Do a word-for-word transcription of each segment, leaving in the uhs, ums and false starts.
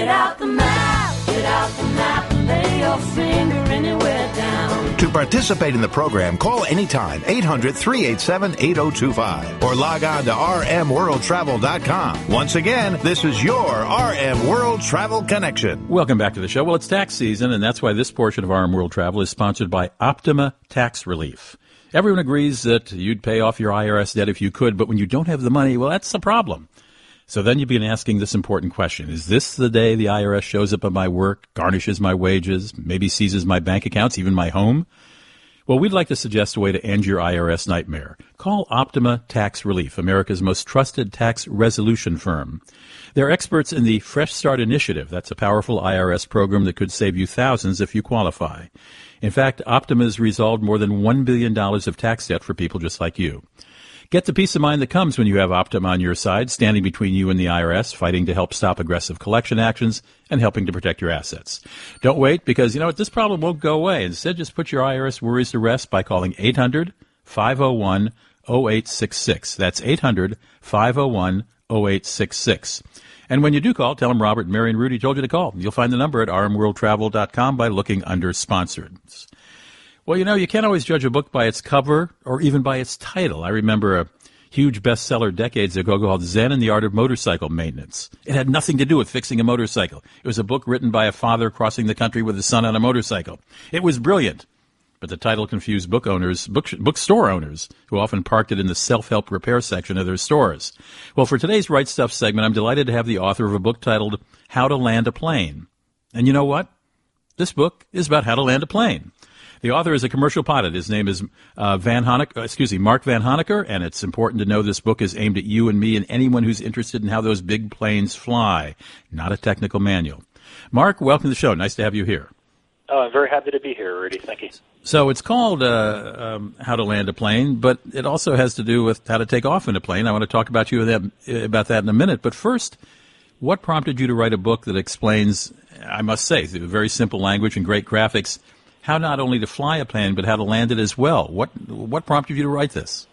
Get out the map, get out the map, and lay your finger anywhere down. To participate in the program, call anytime, eight hundred, three eight seven, eight oh two five, or log on to r m world travel dot com. Once again, this is your R M World Travel Connection. Welcome back to the show. Well, it's tax season, and that's why this portion of R M World Travel is sponsored by Optima Tax Relief. Everyone agrees that you'd pay off your I R S debt if you could, but when you don't have the money, well, that's the problem. So then you begin asking this important question. Is this the day the I R S shows up at my work, garnishes my wages, maybe seizes my bank accounts, even my home? Well, we'd like to suggest a way to end your I R S nightmare. Call Optima Tax Relief, America's most trusted tax resolution firm. They're experts in the Fresh Start Initiative. That's a powerful I R S program that could save you thousands if you qualify. In fact, Optima has resolved more than one billion dollars of tax debt for people just like you. Get the peace of mind that comes when you have Optima on your side, standing between you and the I R S, fighting to help stop aggressive collection actions and helping to protect your assets. Don't wait, because you know what, this problem won't go away. Instead, just put your I R S worries to rest by calling eight hundred, five oh one, oh eight six six. That's eight hundred, five oh one, oh eight six six. And when you do call, tell them Robert, Mary, and Rudy told you to call. You'll find the number at r m world travel dot com by looking under Sponsored. Well, you know, you can't always judge a book by its cover or even by its title. I remember a huge bestseller decades ago called Zen and the Art of Motorcycle Maintenance. It had nothing to do with fixing a motorcycle. It was a book written by a father crossing the country with his son on a motorcycle. It was brilliant, but the title confused book owners, book, bookstore owners, who often parked it in the self-help repair section of their stores. Well, for today's Right Stuff segment, I'm delighted to have the author of a book titled How to Land a Plane. And you know what? This book is about how to land a plane. The author is a commercial pilot. His name is uh, Van Honecker, excuse me, Mark Van Honecker, and it's important to know this book is aimed at you and me and anyone who's interested in how those big planes fly, not a technical manual. Mark, welcome to the show. Nice to have you here. Oh, I'm very happy to be here, Rudy. Thank you. So it's called uh, um, How to Land a Plane, but it also has to do with how to take off in a plane. I want to talk about you that, about that in a minute. But first, what prompted you to write a book that explains, I must say, through very simple language and great graphics, how not only to fly a plane, but how to land it as well? What what prompted you to write this?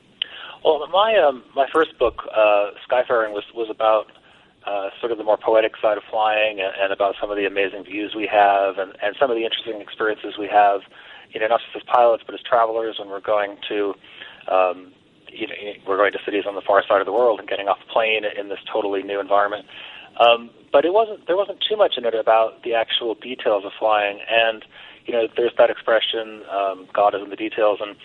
Well, my um, my first book, uh, Skyfaring, was, was about uh, sort of the more poetic side of flying and, and about some of the amazing views we have and, and some of the interesting experiences we have, you know, not just as pilots, but as travelers when we're going to, um, you know, we're going to cities on the far side of the world and getting off a plane in this totally new environment. Um, but it wasn't there wasn't too much in it about the actual details of flying. And you know, there's that expression, um, God is in the details, and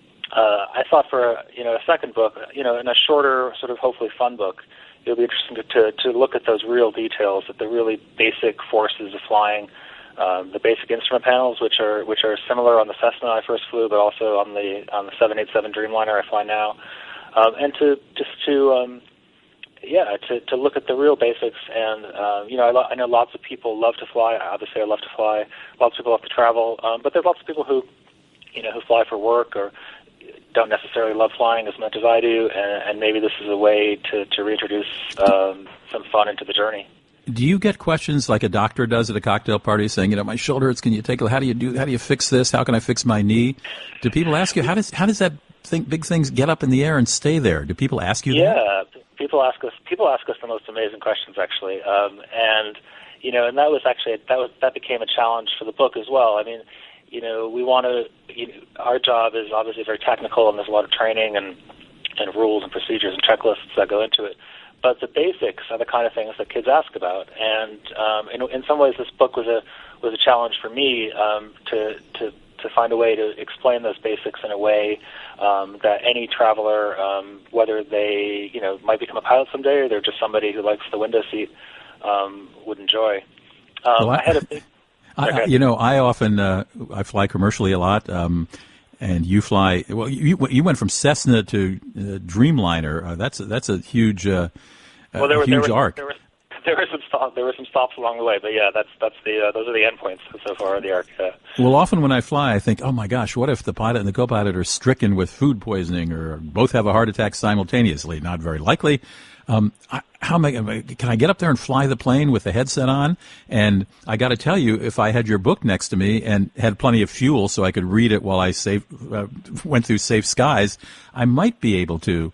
uh, I thought for, you know, a second book, you know, in a shorter, sort of hopefully fun book, it'll be interesting to, to, to look at those real details, at the really basic forces of flying, um, the basic instrument panels, which are which are similar on the Cessna I first flew, but also on the on the seven eighty-seven Dreamliner I fly now, um, and to just to um, Yeah, to, to look at the real basics, and uh, you know, I, lo- I know lots of people love to fly. Obviously, I love to fly. Lots of people love to travel, um, but there's lots of people who, you know, who fly for work or don't necessarily love flying as much as I do, and, and maybe this is a way to, to reintroduce um, some fun into the journey. Do you get questions like a doctor does at a cocktail party, saying, you know, my shoulder hurts? Can you take? How do you do? How do you fix this? How can I fix my knee? Do people ask you how does how does that thing, big things get up in the air and stay there? Do people ask you yeah, that? Yeah. People ask us. People ask us the most amazing questions, actually, um, and you know, and that was actually that was that became a challenge for the book as well. I mean, you know, we want to. You know, our job is obviously very technical, and there's a lot of training and and rules and procedures and checklists that go into it. But the basics are the kind of things that kids ask about, and um, in, in some ways, this book was a was a challenge for me um, to to. to find a way to explain those basics in a way um, that any traveler, um, whether they, you know, might become a pilot someday or they're just somebody who likes the window seat, um, would enjoy. Um, well, I, I had a big... I, you know, I often, uh, I fly commercially a lot, um, and you fly, well, you you went from Cessna to uh, Dreamliner. Uh, that's, a, that's a huge, uh, well, there a were, huge there were, arc. There were, There were some stops. There were some stops along the way, but yeah, that's that's the uh, those are the endpoints so far of the arc. Yeah. Well, often when I fly, I think, oh my gosh, what if the pilot and the co-pilot are stricken with food poisoning, or both have a heart attack simultaneously? Not very likely. Um, I, how am I? Can I get up there and fly the plane with the headset on? And I got to tell you, if I had your book next to me and had plenty of fuel, so I could read it while I safe, uh, went through safe skies, I might be able to.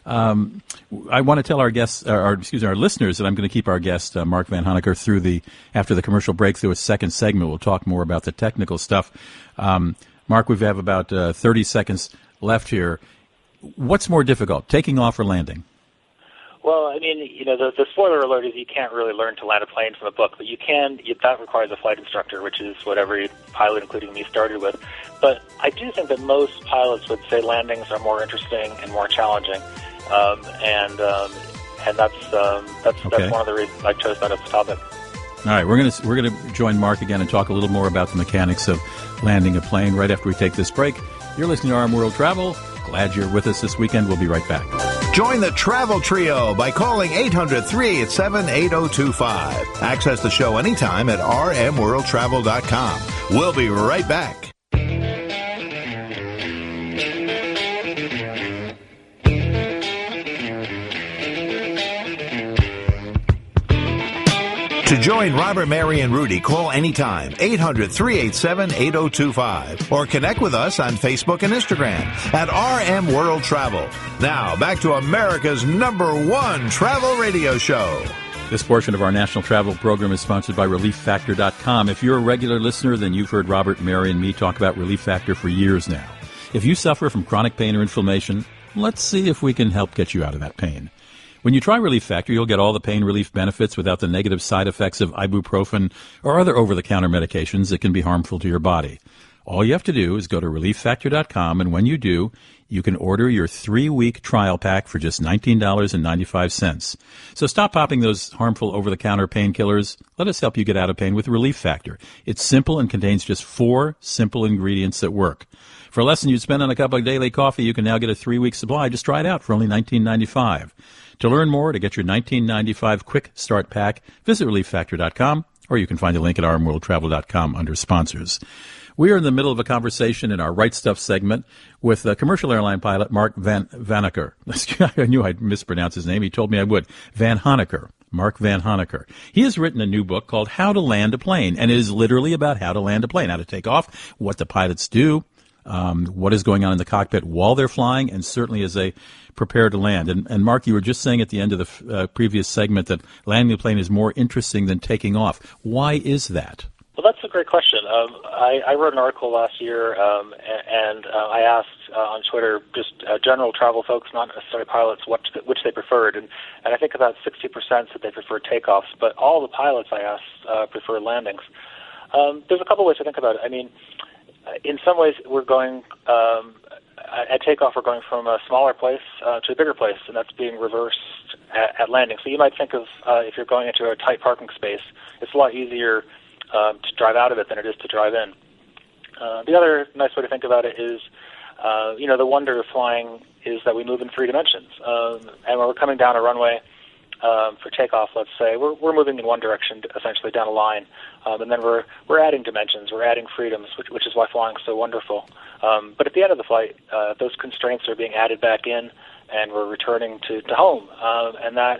Um, I want to tell our guests, or, or excuse me, our listeners, that I'm going to keep our guest uh, Mark Van Honecker through the after the commercial break through a second segment. We'll talk more about the technical stuff. Um, Mark, we have about uh, thirty seconds left here. What's more difficult, taking off or landing? Well, I mean, you know, the, the spoiler alert is you can't really learn to land a plane from a book, but you can. You, that requires a flight instructor, which is what every pilot, including me, started with. But I do think that most pilots would say landings are more interesting and more challenging, um, and um, and that's um, that's okay. that's one of the reasons I chose that as a topic. All right, we're going to we're going to join Mark again and talk a little more about the mechanics of landing a plane right after we take this break. You're listening to R M World Travel. Glad you're with us this weekend. We'll be right back. Join the Travel Trio by calling eight hundred, three eight seven, eight oh two five. Access the show anytime at r m world travel dot com. We'll be right back. To join Robert, Mary, and Rudy, call anytime, eight hundred, three eight seven, eight oh two five, or connect with us on Facebook and Instagram at R M World Travel. Now, back to America's number one travel radio show. This portion of our national travel program is sponsored by relief factor dot com. If you're a regular listener, then you've heard Robert, Mary, and me talk about Relief Factor for years now. If you suffer from chronic pain or inflammation, let's see if we can help get you out of that pain. When you try Relief Factor, you'll get all the pain relief benefits without the negative side effects of ibuprofen or other over-the-counter medications that can be harmful to your body. All you have to do is go to relief factor dot com, and when you do, you can order your three-week trial pack for just nineteen dollars and ninety-five cents. So stop popping those harmful over-the-counter painkillers. Let us help you get out of pain with Relief Factor. It's simple and contains just four simple ingredients that work. For less than you'd spend on a cup of daily coffee, you can now get a three-week supply. Just try it out for only nineteen ninety-five. To learn more, to get your nineteen ninety-five quick start pack, visit relief factor dot com, or you can find a link at r m world travel dot com under sponsors. We are in the middle of a conversation in our Right Stuff segment with a commercial airline pilot, Mark Van Honecker. I knew I'd mispronounce his name. He told me I would. Van Honecker. Mark Van Honecker. He has written a new book called How to Land a Plane, and it is literally about how to land a plane, how to take off, what the pilots do, um, what is going on in the cockpit while they're flying, and certainly as they prepare to land. And, and Mark, you were just saying at the end of the uh, previous segment that landing a plane is more interesting than taking off. Why is that? Well, that's a great question. Um, I, I wrote an article last year, um, and uh, I asked uh, on Twitter just uh, general travel folks, not necessarily pilots, what, which they preferred. And, and I think about sixty percent said they preferred takeoffs, but all the pilots I asked uh, prefer landings. Um, there's a couple ways to think about it. I mean, in some ways, we're going, um, at takeoff, we're going from a smaller place uh, to a bigger place, and that's being reversed at, at landing. So you might think of, uh, if you're going into a tight parking space, it's a lot easier Uh, to drive out of it than it is to drive in. Uh, the other nice way to think about it is, uh, you know, the wonder of flying is that we move in three dimensions. Um, and when we're coming down a runway um, for takeoff, let's say, we're, we're moving in one direction, essentially down a line, um, and then we're we're adding dimensions, we're adding freedoms, which, which is why flying is so wonderful. Um, but at the end of the flight, uh, those constraints are being added back in, and we're returning to, to home, um, and that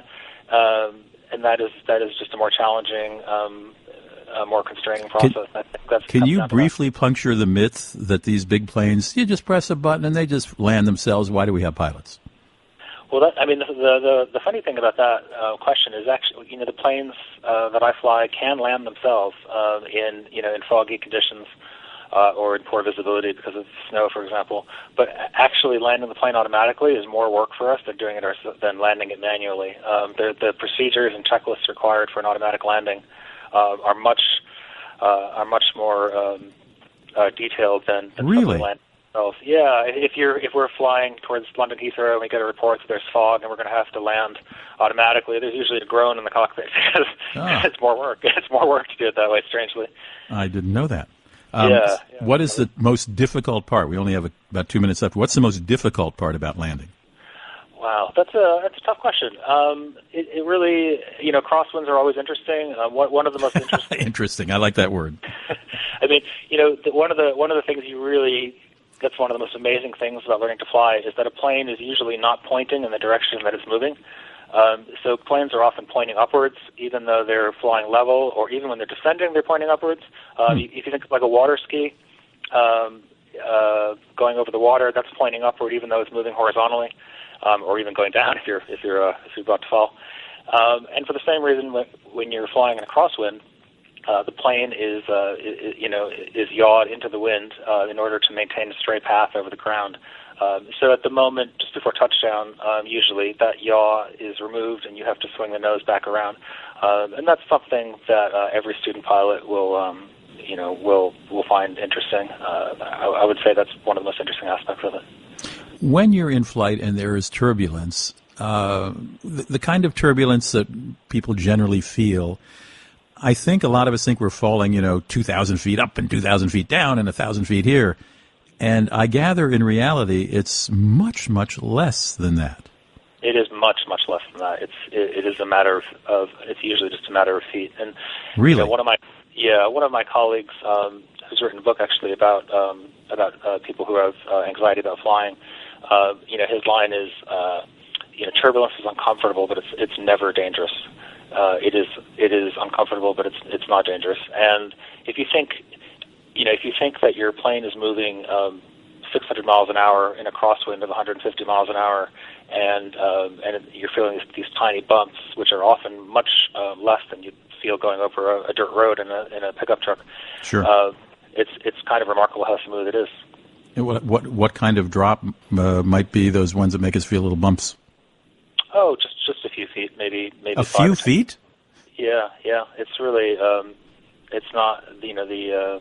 um, and that is that is just a more challenging. Um, A more constraining process. Can, I think that's can you briefly that. puncture the myth that these big planes, you just press a button and they just land themselves? Why do we have pilots? Well, that, I mean, the, the the funny thing about that uh, question is actually, you know, the planes uh, that I fly can land themselves uh, in, you know, in foggy conditions uh, or in poor visibility because of snow, for example. But actually landing the plane automatically is more work for us than doing it our, than landing it manually. Um, the, the procedures and checklists required for an automatic landing Uh, are much uh, are much more um, uh, detailed than, than really. land themselves. Yeah, if you're if we're flying towards London Heathrow and we get a report that there's fog and we're going to have to land automatically, there's usually a groan in the cockpit because ah. it's more work. It's more work to do it that way. Strangely, I didn't know that. Um, yeah, yeah. What is the most difficult part? We only have a, about two minutes left. What's the most difficult part about landing? Wow, that's a that's a tough question. Um, it, it really, you know, crosswinds are always interesting. Uh, one, one of the most interesting. Interesting, I like that word. I mean, you know, the, one of the one of the things you really that's one of the most amazing things about learning to fly is that a plane is usually not pointing in the direction that it's moving. Um, so planes are often pointing upwards, even though they're flying level, or even when they're descending, they're pointing upwards. Um, hmm. If you think of like a water ski um, uh, going over the water, that's pointing upward, even though it's moving horizontally. um, or even going down if you're if you're uh, if you're about to fall. Um, and for the same reason, when, when you're flying in a crosswind, uh, the plane is, uh, is you know is yawed into the wind uh, in order to maintain a straight path over the ground. Um, so at the moment, just before touchdown, um, usually that yaw is removed and you have to swing the nose back around. Um, and that's something that uh, every student pilot will, um, you know, will will find interesting. Uh, I, I would say that's one of the most interesting aspects of it. When you're in flight and there is turbulence, uh, the, the kind of turbulence that people generally feel, I think a lot of us think we're falling, you know, two thousand feet up and two thousand feet down and one thousand feet here. And I gather in reality it's much, much less than that. It is much, much less than that. It's it, it is a matter of, of it's usually just a matter of feet. And really, you know, one of my yeah one of my colleagues um, who's written a book actually about um, about uh, people who have uh, anxiety about flying. Uh, you know, his line is uh, you know turbulence is uncomfortable, but it's it's never dangerous. Uh, it is it is uncomfortable, but it's it's not dangerous. And if you think you know if you think that your plane is moving um, six hundred miles an hour in a crosswind of one hundred fifty miles an hour, and um, and you're feeling these, these tiny bumps, which are often much uh, less than you'd feel going over a, a dirt road in a in a pickup truck. Sure, uh, it's it's kind of remarkable how smooth it is. And what what what kind of drop uh, might be those ones that make us feel little bumps? Oh, just just a few feet, maybe maybe a five few feet. Yeah, yeah. It's really um, it's not you know the. Uh,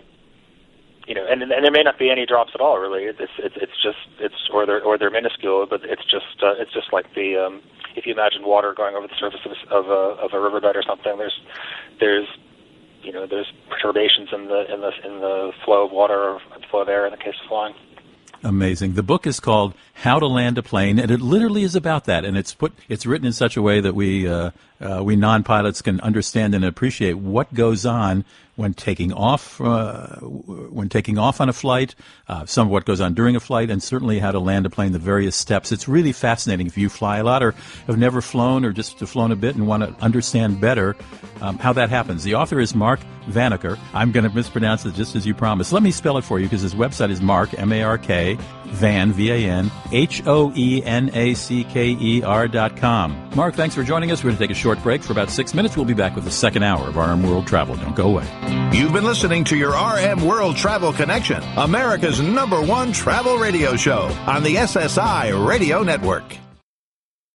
You know, and and there may not be any drops at all. Really, it's it's it's just it's or they're or they're minuscule, but it's just uh, it's just like the um, if you imagine water going over the surface of of a of a riverbed or something. There's there's you know there's perturbations in the in the in the flow of water or flow of air in the case of flying. Amazing. The book is called How to Land a Plane, and it literally is about that. And it's put it's written in such a way that we uh, uh, we non-pilots can understand and appreciate what goes on when taking off uh, when taking off on a flight, uh, some of what goes on during a flight, and certainly how to land a plane, the various steps. It's really fascinating if you fly a lot or have never flown or just flown a bit and want to understand better um, how that happens. The author is Mark Vanacker. I'm going to mispronounce it just as you promised. Let me spell it for you because his website is Mark, M A R K, Van, V A N, H O E N A C K E R dot com. Mark, thanks for joining us. We're going to take a short break for about six minutes. We'll be back with the second hour of R M World Travel. Don't go away. You've been listening to your R M World Travel Connection, America's number one travel radio show on the S S I Radio Network.